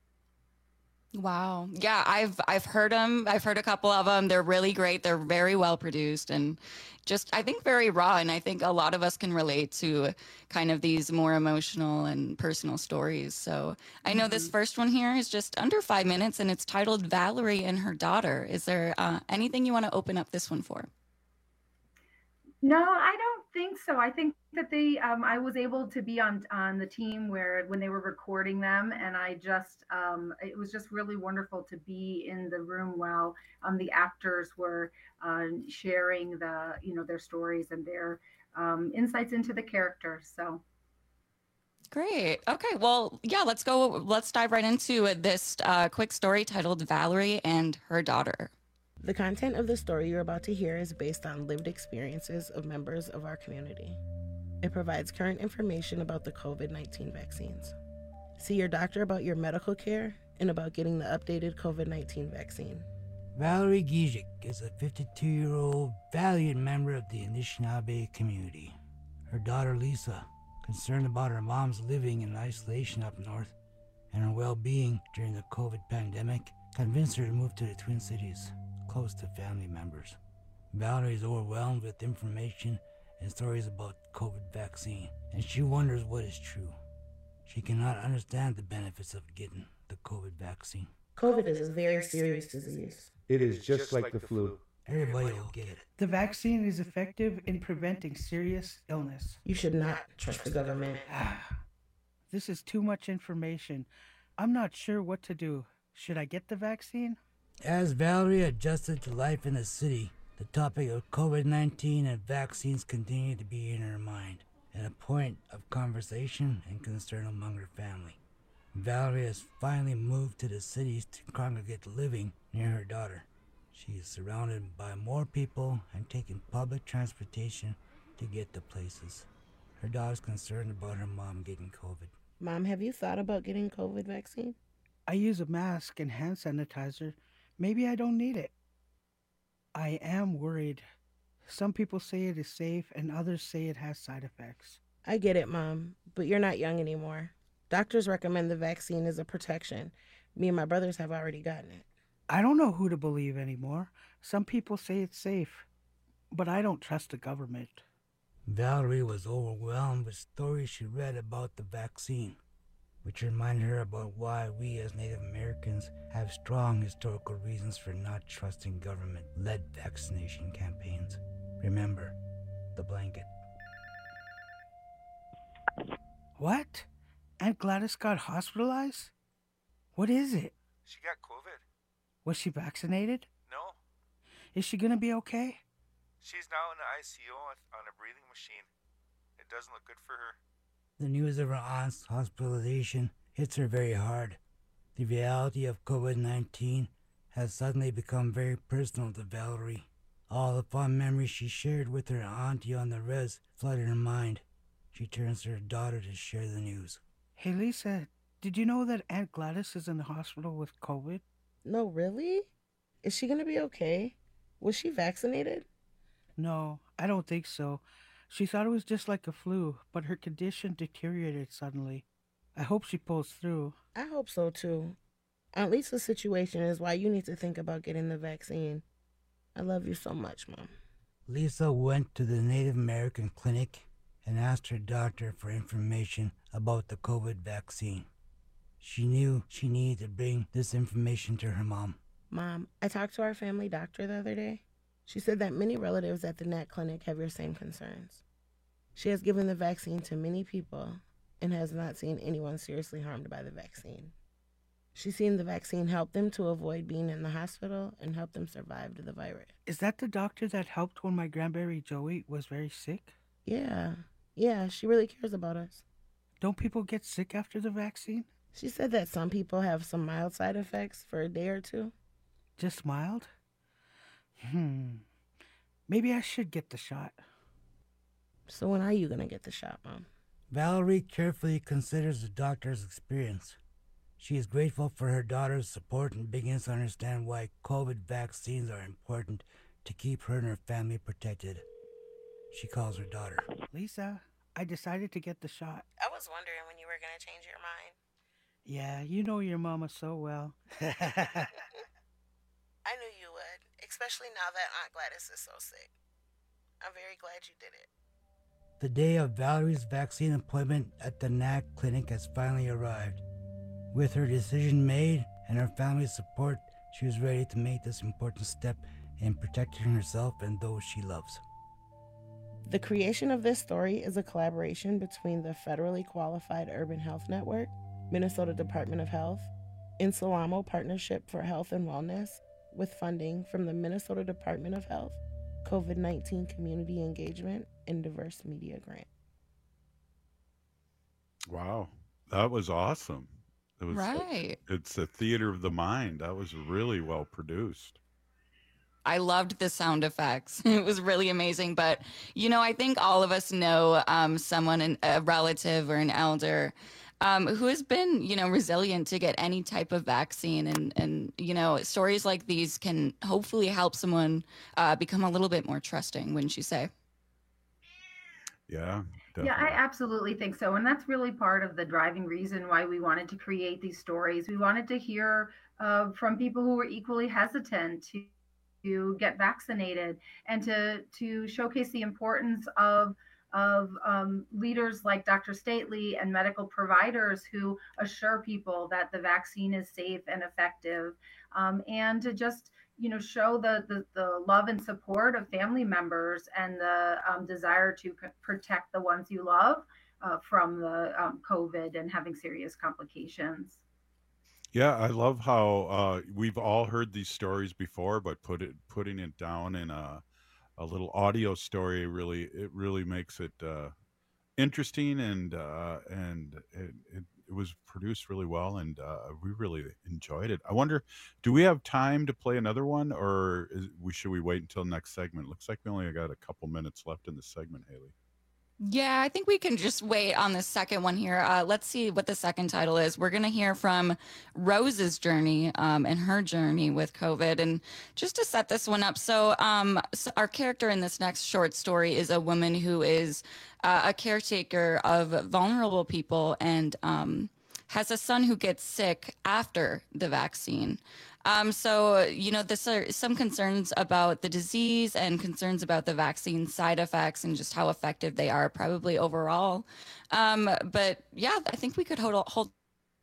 Wow. Yeah, I've I've heard them. I've heard a couple of them. They're really great. They're very well produced and just, I think, very raw. And I think a lot of us can relate to kind of these more emotional and personal stories. So I know mm-hmm. this first one here is just under five minutes and it's titled Valerie and Her Daughter. Is there uh, anything you want to open up this one for? No, I don't think so. I think that they, um, I was able to be on on the team where when they were recording them, and I just, um, it was just really wonderful to be in the room while um, the actors were uh, sharing the, you know, their stories and their um, insights into the characters. So. Great. Okay. Well, yeah, let's go. Let's dive right into this uh, quick story titled Valerie and Her Daughter. The content of the story you're about to hear is based on lived experiences of members of our community. It provides current information about the COVID nineteen vaccines. See your doctor about your medical care and about getting the updated COVID nineteen vaccine. Valerie Gizik is a fifty-two-year-old valiant member of the Anishinaabe community. Her daughter Lisa, concerned about her mom's living in isolation up north and her well-being during the COVID pandemic, convinced her to move to the Twin Cities, close to family members. Valerie is overwhelmed with information and stories about COVID vaccine, and she wonders what is true. She cannot understand the benefits of getting the COVID vaccine. COVID is a very serious disease. It is just like the flu. Everybody will get it. The vaccine is effective in preventing serious illness. You should not trust the government. This is too much information. I'm not sure what to do. Should I get the vaccine? As Valerie adjusted to life in the city, the topic of COVID nineteen and vaccines continued to be in her mind, and a point of conversation and concern among her family. Valerie has finally moved to the cities to congregate living near her daughter. She is surrounded by more people and taking public transportation to get to places. Her daughter's concerned about her mom getting COVID. Mom, have you thought about getting COVID vaccine? I use a mask and hand sanitizer. Maybe I don't need it. I am worried. Some people say it is safe and others say it has side effects. I get it, Mom, but you're not young anymore. Doctors recommend the vaccine as a protection. Me and my brothers have already gotten it. I don't know who to believe anymore. Some people say it's safe, but I don't trust the government. Valerie was overwhelmed with stories she read about the vaccine. which reminded her about why we as Native Americans have strong historical reasons for not trusting government-led vaccination campaigns. Remember, the blanket. What? Aunt Gladys got hospitalized? What is it? She got COVID. Was she vaccinated? No. Is she gonna be okay? She's now in the I C U on a breathing machine. It doesn't look good for her. The news of her aunt's hospitalization hits her very hard. The reality of COVID nineteen has suddenly become very personal to Valerie. All the fond memories she shared with her auntie on the res flooded her mind. She turns to her daughter to share the news. Hey, Lisa, did you know that Aunt Gladys is in the hospital with COVID? No, really? Is she gonna be okay? Was she vaccinated? No, I don't think so. She thought it was just like a flu, but her condition deteriorated suddenly. I hope she pulls through. I hope so too. Aunt Lisa's situation is why you need to think about getting the vaccine. I love you so much, Mom. Lisa went to the Native American clinic and asked her doctor for information about the COVID vaccine. She knew she needed to bring this information to her mom. Mom, I talked to our family doctor the other day. She said that many relatives at the N A C clinic have your same concerns. She has given the vaccine to many people and has not seen anyone seriously harmed by the vaccine. She's seen the vaccine help them to avoid being in the hospital and help them survive the virus. Is that the doctor that helped when my grandberry Joey was very sick? Yeah, yeah, she really cares about us. Don't people get sick after the vaccine? She said that some people have some mild side effects for a day or two. Just mild? Hmm. Maybe I should get the shot. So when are you going to get the shot, Mom? Valerie carefully considers the doctor's experience. She is grateful for her daughter's support and begins to understand why COVID vaccines are important to keep her and her family protected. She calls her daughter. Lisa, I decided to get the shot. I was wondering when you were going to change your mind. Yeah, you know your mama so well. I knew you would, especially now that Aunt Gladys is so sick. I'm very glad you did it. The day of Valerie's vaccine appointment at the N A C clinic has finally arrived. With her decision made and her family's support, she was ready to make this important step in protecting herself and those she loves. The creation of this story is a collaboration between the Federally Qualified Urban Health Network, Minnesota Department of Health, Insalamo Partnership for Health and Wellness, with funding from the Minnesota Department of Health, COVID nineteen Community Engagement, and Diverse Media Grant. Wow, that was awesome. It was, right. It's a theater of the mind. That was really well produced. I loved the sound effects. It was really amazing. But, you know, I think all of us know um, someone, an, a relative or an elder um, who has been, you know, resilient to get any type of vaccine. And, and you know, stories like these can hopefully help someone uh, become a little bit more trusting, wouldn't you say? Yeah. Definitely. Yeah, I absolutely think so. And that's really part of the driving reason why we wanted to create these stories. We wanted to hear uh, from people who were equally hesitant to, to get vaccinated and to, to showcase the importance of, of um, leaders like Doctor Stately and medical providers who assure people that the vaccine is safe and effective, um, and to just you know, show the, the, the love and support of family members and the um, desire to c- protect the ones you love uh, from the um, COVID and having serious complications. Yeah, I love how uh, we've all heard these stories before, but put it putting it down in a a little audio story really it really makes it uh, interesting, and uh, and it, it it was produced really well, and uh, we really enjoyed it. I wonder, do we have time to play another one, or is, we should we wait until next segment? Looks like we only got a couple minutes left in the segment, Haley. Yeah, I think we can just wait on the second one here. Uh, let's see what the second title is. We're going to hear from Rose's journey um, and her journey with COVID. And just to set this one up, so, um, so our character in this next short story is a woman who is uh, a caretaker of vulnerable people and um, has a son who gets sick after the vaccine. Um, so, you know, this are some concerns about the disease and concerns about the vaccine side effects and just how effective they are probably overall. Um, but yeah, I think we could hold, hold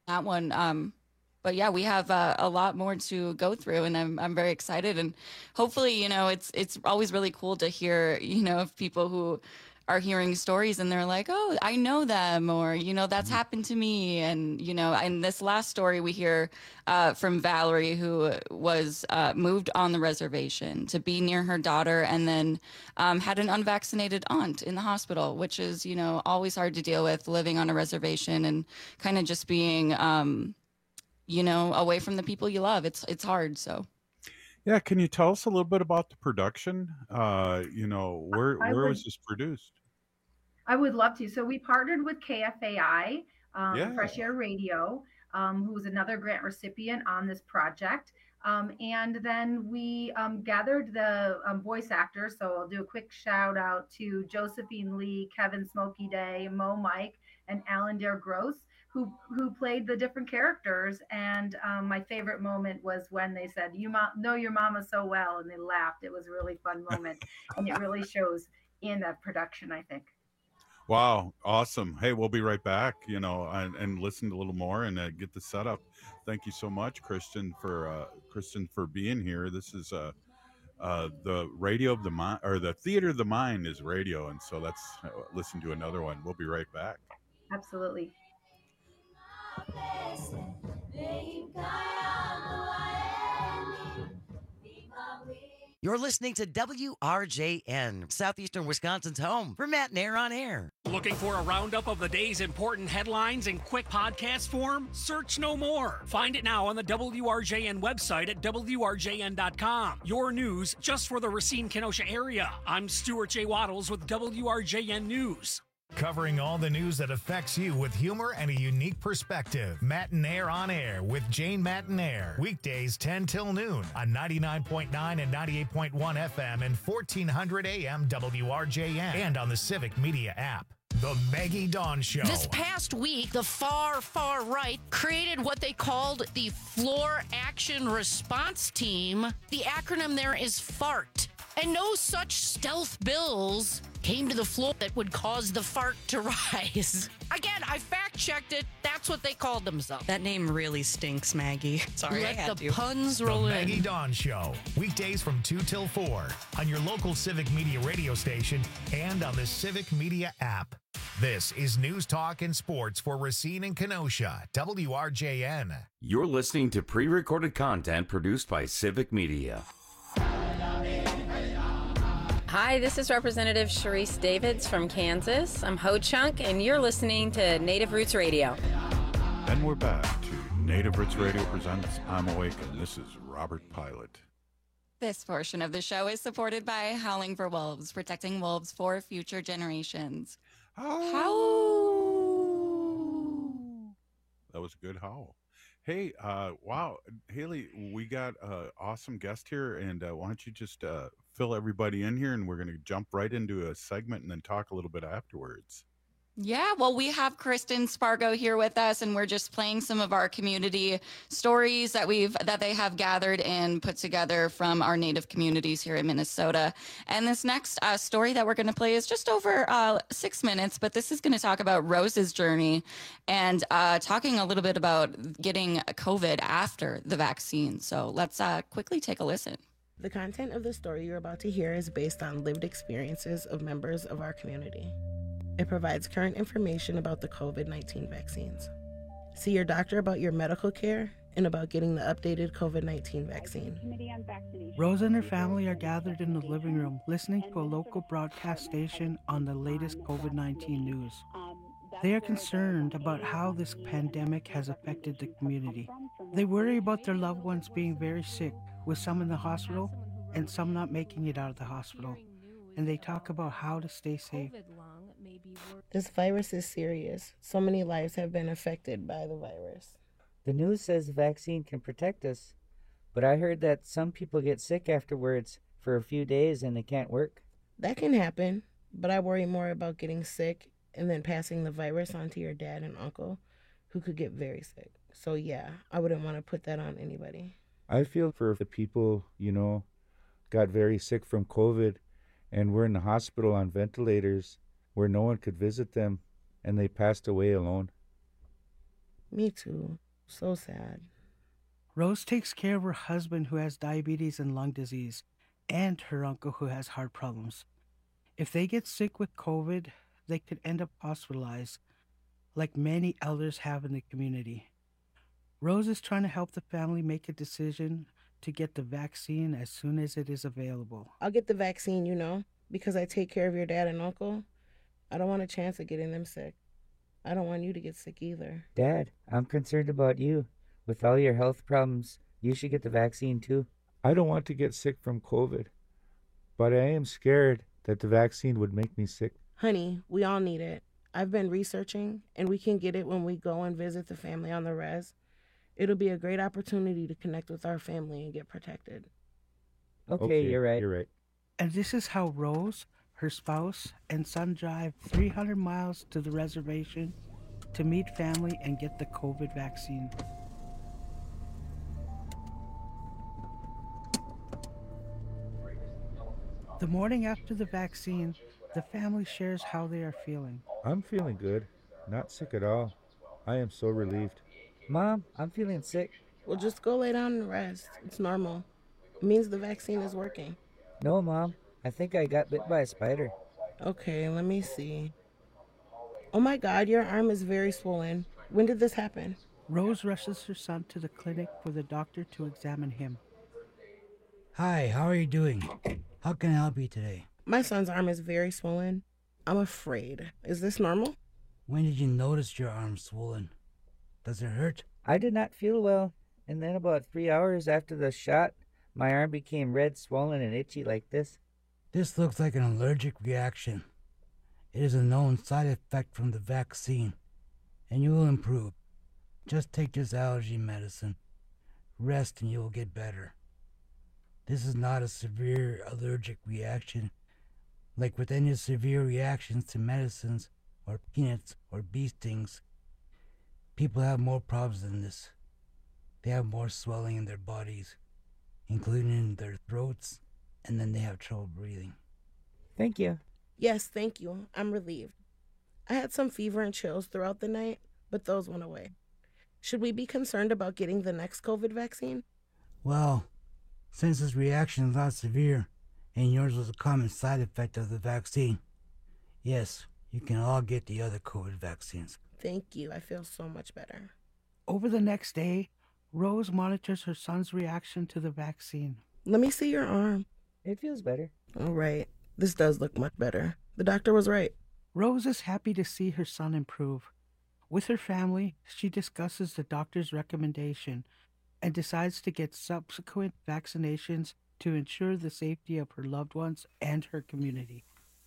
that one. Um, but yeah, we have uh, a lot more to go through, and I'm I'm very excited. And hopefully, you know, it's it's always really cool to hear, you know, of people who are hearing stories and they're like, oh, I know them, or, you know, that's happened to me. And, you know, and this last story we hear uh, from Valerie, who was uh, moved on the reservation to be near her daughter, and then um, had an unvaccinated aunt in the hospital, which is, you know, always hard to deal with, living on a reservation and kind of just being, um, you know, away from the people you love. It's, it's hard. So. Yeah, can you tell us a little bit about the production? Uh, you know, where I where would- was this produced? I would love to. So we partnered with K F A I, um, Yeah. Fresh Air Radio, um, who was another grant recipient on this project. Um, and then we um, gathered the um, voice actors. So I'll do a quick shout out to Josephine Lee, Kevin Smokey Day, Mo Mike, and Alan Dare Gross, who who played the different characters. And um, my favorite moment was when they said, "You mo- know your mama so well," and they laughed. It was a really fun moment, and it really shows in that production, I think. Wow, awesome. Hey, we'll be right back, you know, and, and listen a little more and uh, get the setup. Thank you so much, Kristen, for uh, Kristen for being here. This is uh, uh, the radio of the mind, or the theater of the mind is radio. And so let's uh, listen to another one. We'll be right back. Absolutely. You're listening to W R J N, Southeastern Wisconsin's home for Matt and Air on Air. Looking for a roundup of the day's important headlines in quick podcast form? Search no more. Find it now on the W R J N website at W R J N dot com. Your news just for the Racine-Kenosha area. I'm Stuart J. Waddles with W R J N News. Covering all the news that affects you with humor and a unique perspective. Matt and Air on Air with Jane Matt and Air. Weekdays ten till noon on ninety-nine point nine and ninety-eight point one F M and fourteen hundred A M W R J N and on the Civic Media app. The Maggie Dawn Show. This past week, the far, far right created what they called the Floor Action Response Team. The acronym there is FART. And no such stealth bills came to the floor that would cause the fart to rise. Again, I fact-checked it. That's what they called themselves. That name really stinks, Maggie. Sorry, Let I had the to. puns The roll in. Maggie Dawn Show. Weekdays from two till four on your local Civic Media radio station and on the Civic Media app. This is News Talk and Sports for Racine and Kenosha. W R J N. You're listening to pre-recorded content produced by Civic Media. Hi, this is Representative Sharice Davids from Kansas. I'm Ho Chunk, and you're listening to Native Roots Radio. And we're back to Native Roots Radio presents I'm Awake, and this is Robert Pilot. This portion of the show is supported by Howling for Wolves, protecting wolves for future generations. How? That was a good howl. Hey, uh, wow, Haley, we got an awesome guest here, and uh, why don't you just uh, fill everybody in here, and we're going to jump right into a segment and then talk a little bit afterwards. Yeah, well, we have Kristen Spargo here with us, and we're just playing some of our community stories that we've that they have gathered and put together from our Native communities here in Minnesota. And this next uh, story that we're going to play is just over uh, six minutes, but this is going to talk about Rose's journey and uh, talking a little bit about getting COVID after the vaccine. So let's uh, quickly take a listen. The content of the story you're about to hear is based on lived experiences of members of our community. It provides current information about the COVID nineteen vaccines. See your doctor about your medical care and about getting the updated COVID nineteen vaccine. Rose and her family are gathered in the living room listening to a local broadcast station on the latest COVID nineteen news. They are concerned about how this pandemic has affected the community. They worry about their loved ones being very sick, with some in the hospital and some not making it out of the hospital. And they talk about how to stay safe. This virus is serious. So many lives have been affected by the virus. The news says the vaccine can protect us, but I heard that some people get sick afterwards for a few days and they can't work. That can happen, but I worry more about getting sick and then passing the virus on to your dad and uncle, who could get very sick. So yeah, I wouldn't want to put that on anybody. I feel for the people, you know, got very sick from COVID and were in the hospital on ventilators where no one could visit them, and they passed away alone. Me too. So sad. Rose takes care of her husband who has diabetes and lung disease, and her uncle who has heart problems. If they get sick with COVID, they could end up hospitalized, like many elders have in the community. Rose is trying to help the family make a decision to get the vaccine as soon as it is available. I'll get the vaccine, you know, because I take care of your dad and uncle. I don't want a chance of getting them sick. I don't want you to get sick either. Dad, I'm concerned about you. With all your health problems, you should get the vaccine too. I don't want to get sick from COVID, but I am scared that the vaccine would make me sick. Honey, we all need it. I've been researching, and we can get it when we go and visit the family on the res. It'll be a great opportunity to connect with our family and get protected. Okay, okay you're right. You're right. And this is how Rose, her spouse, and son drive three hundred miles to the reservation to meet family and get the COVID vaccine. The morning after the vaccine, the family shares how they are feeling. I'm feeling good. Not sick at all. I am so relieved. Mom, I'm feeling sick. Well, just go lay down and rest. It's normal. It means the vaccine is working. No, Mom. I think I got bit by a spider. Okay, let me see. Oh my God, your arm is very swollen. When did this happen? Rose rushes her son to the clinic for the doctor to examine him. Hi, how are you doing? How can I help you today? My son's arm is very swollen. I'm afraid. Is this normal? When did you notice your arm swollen? Does it hurt? I did not feel well, and then about three hours after the shot, my arm became red, swollen, and itchy like this. This looks like an allergic reaction. It is a known side effect from the vaccine, and you will improve. Just take this allergy medicine. Rest and you will get better. This is not a severe allergic reaction, like with any severe reactions to medicines or peanuts or bee stings. People have more problems than this. They have more swelling in their bodies, including in their throats, and then they have trouble breathing. Thank you. Yes, thank you. I'm relieved. I had some fever and chills throughout the night, but those went away. Should we be concerned about getting the next COVID vaccine? Well, since this reaction is not severe, and yours was a common side effect of the vaccine, yes, you can all get the other COVID vaccines. Thank you. I feel so much better. Over the next day, Rose monitors her son's reaction to the vaccine. Let me see your arm. It feels better. All right. This does look much better. The doctor was right. Rose is happy to see her son improve. With her family, she discusses the doctor's recommendation and decides to get subsequent vaccinations to ensure the safety of her loved ones and her community.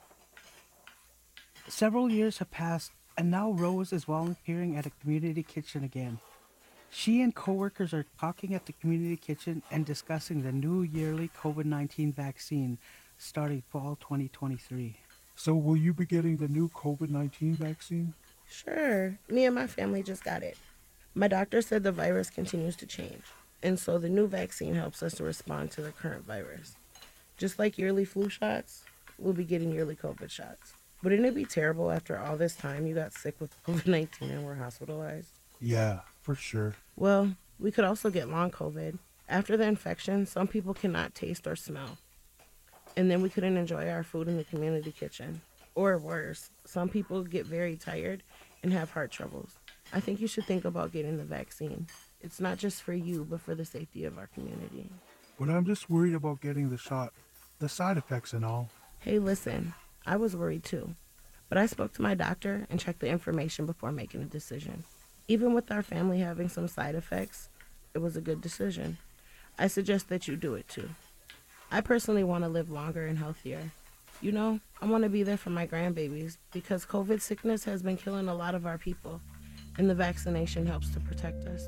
Several years have passed, and now Rose is volunteering at a community kitchen again. She and coworkers are talking at the community kitchen and discussing the new yearly COVID nineteen vaccine starting fall twenty twenty-three. So will you be getting the new COVID nineteen vaccine? Sure. Me and my family just got it. My doctor said the virus continues to change, and so the new vaccine helps us to respond to the current virus. Just like yearly flu shots, we'll be getting yearly COVID shots. Wouldn't it be terrible after all this time you got sick with COVID nineteen and were hospitalized? Yeah, for sure. Well, we could also get long COVID. After the infection, some people cannot taste or smell. And then we couldn't enjoy our food in the community kitchen. Or worse, some people get very tired and have heart troubles. I think you should think about getting the vaccine. It's not just for you, but for the safety of our community. But I'm just worried about getting the shot, the side effects and all. Hey, listen, I was worried too. But I spoke to my doctor and checked the information before making a decision. Even with our family having some side effects, it was a good decision. I suggest that you do it too. I personally want to live longer and healthier. You know, I want to be there for my grandbabies because COVID sickness has been killing a lot of our people, and the vaccination helps to protect us.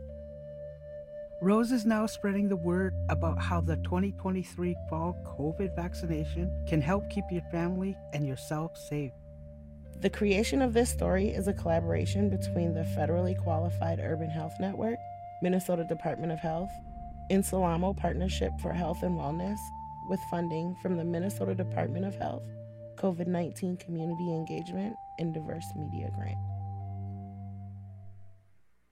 Rose is now spreading the word about how the twenty twenty-three fall COVID vaccination can help keep your family and yourself safe. The creation of this story is a collaboration between the Federally Qualified Urban Health Network, Minnesota Department of Health, Insalamo Partnership for Health and Wellness, with funding from the Minnesota Department of Health, COVID nineteen Community Engagement, and Diverse Media Grant.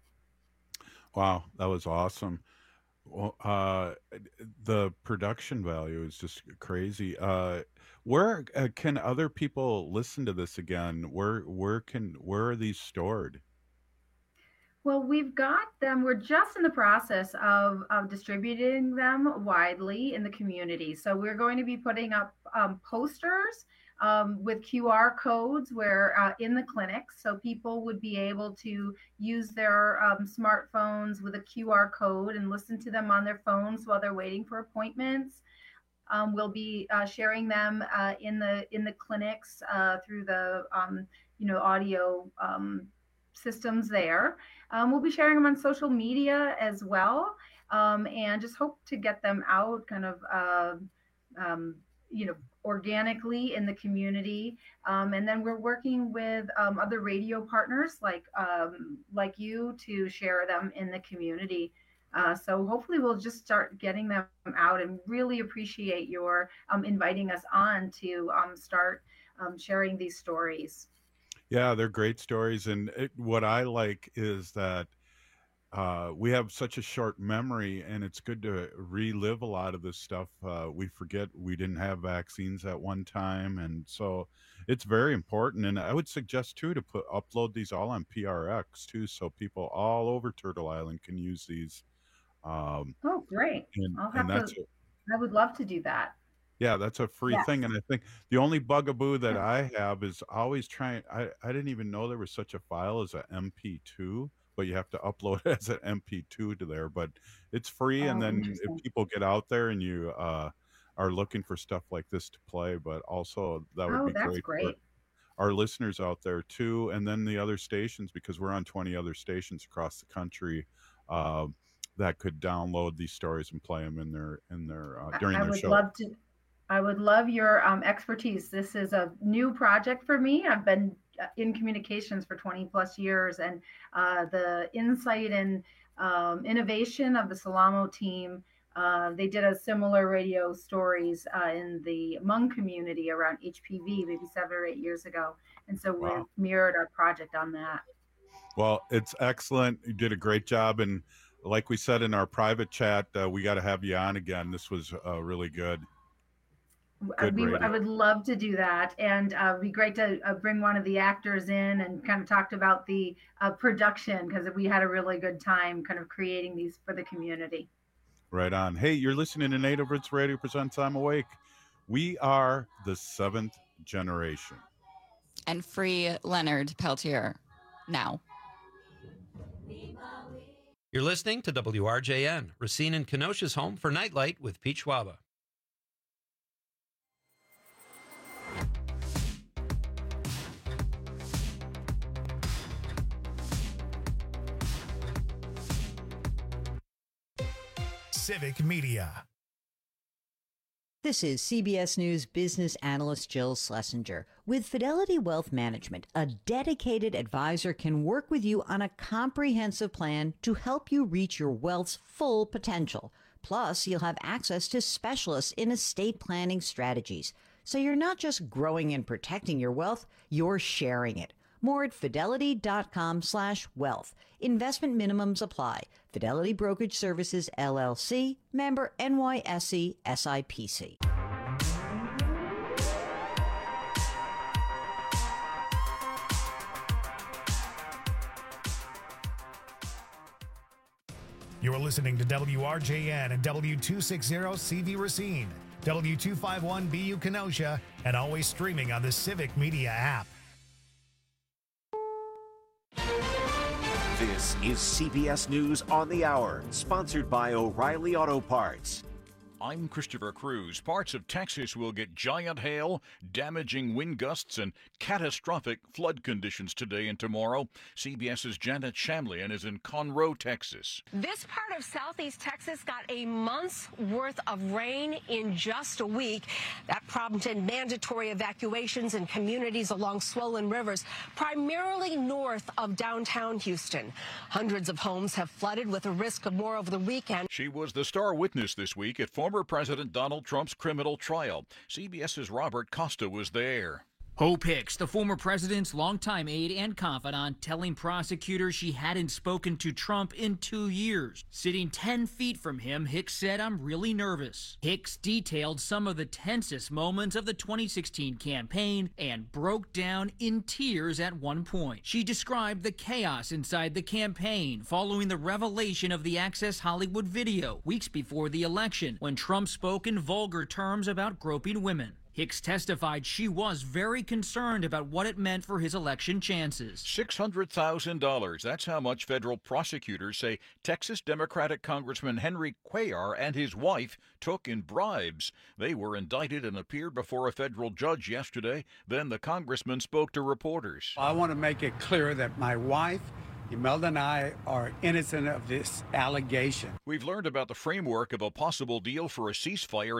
Wow, that was awesome. Well, uh, the production value is just crazy. Uh, where uh, can other people listen to this again? Where where can where are these stored? Well, we've got them. We're just in the process of, of distributing them widely in the community. So we're going to be putting up um, posters um, with Q R codes where uh, in the clinics, so people would be able to use their um, smartphones with a Q R code and listen to them on their phones while they're waiting for appointments. Um, we'll be uh, sharing them uh, in the in the clinics uh, through the um, you know audio um, systems there. Um, we'll be sharing them on social media as well, um, and just hope to get them out kind of, uh, um, you know, organically in the community. Um, and then we're working with um, other radio partners like um, like you to share them in the community. Uh, so hopefully we'll just start getting them out, and really appreciate your um, inviting us on to um, start um, sharing these stories. Yeah, they're great stories, and it, what I like is that uh, we have such a short memory, and it's good to relive a lot of this stuff. Uh, we forget we didn't have vaccines at one time, and so it's very important. And I would suggest too to put upload these all on P R X too, so people all over Turtle Island can use these. Um, Oh, great! and I'll and have that's to. I would love to do that. Yeah, that's a free Yes. thing, and I think the only bugaboo that I have is always trying. I I didn't even know there was such a file as a M P two, but you have to upload it as an M P two to there. But it's free, and Oh, then interesting. if people get out there and you uh, are looking for stuff like this to play, but also that would Oh, be that's great for great. our listeners out there too, and then the other stations, because we're on twenty other stations across the country. Uh, that could download these stories and play them in their in their uh, I during I their would show. love to. I would love your um, expertise. This is a new project for me. I've been uh, in communications for twenty plus years, and uh, the insight and um, innovation of the Salamo team. Uh, they did a similar radio stories uh, in the Hmong community around H P V maybe seven or eight years ago, and so we Wow. mirrored our project on that. Well, it's excellent. You did a great job, and like we said in our private chat, uh, we got to have you on again. This was uh, really good. I, Good we, I radio. would love to do that, and uh, it'd be great to uh, bring one of the actors in and kind of talked about the uh, production, because we had a really good time kind of creating these for the community. Right on. Hey, you're listening to Native Roots Radio presents I'm Awake. We are the seventh generation. And free Leonard Peltier now. You're listening to W R J N, Racine and Kenosha's home for Nightlight with Pete Schwaba. Civic Media. This is C B S News business analyst Jill Schlesinger. With Fidelity Wealth Management, a dedicated advisor can work with you on a comprehensive plan to help you reach your wealth's full potential. Plus, you'll have access to specialists in estate planning strategies. So you're not just growing and protecting your wealth, you're sharing it. More at fidelity.com slash wealth. Investment minimums apply. Fidelity Brokerage Services, L L C, member N Y S E S I P C. You're listening to W R J N and W two sixty C V Racine, W two fifty-one B U Kenosha, and always streaming on the Civic Media app. This is C B S News on the Hour, sponsored by O'Reilly Auto Parts. I'm Christopher Cruz. Parts of Texas will get giant hail, damaging wind gusts, and catastrophic flood conditions today and tomorrow. CBS's Janet Shamlian is in Conroe, Texas. This part of southeast Texas got a month's worth of rain in just a week. That prompted mandatory evacuations in communities along swollen rivers, primarily north of downtown Houston. Hundreds of homes have flooded, with a risk of more over the weekend. She was the star witness this week at former President Donald Trump's criminal trial. CBS's Robert Costa was there. Hope Hicks, the former president's longtime aide and confidant, telling prosecutors she hadn't spoken to Trump in two years. Sitting ten feet from him, Hicks said, "I'm really nervous." Hicks detailed some of the tensest moments of the twenty sixteen campaign and broke down in tears at one point. She described the chaos inside the campaign following the revelation of the Access Hollywood video weeks before the election, when Trump spoke in vulgar terms about groping women. Hicks testified she was very concerned about what it meant for his election chances. six hundred thousand dollars. That's how much federal prosecutors say Texas Democratic Congressman Henry Cuellar and his wife took in bribes. They were indicted and appeared before a federal judge yesterday. Then the congressman spoke to reporters. I want to make it clear that my wife, Imelda, and I are innocent of this allegation. We've learned about the framework of a possible deal for a ceasefire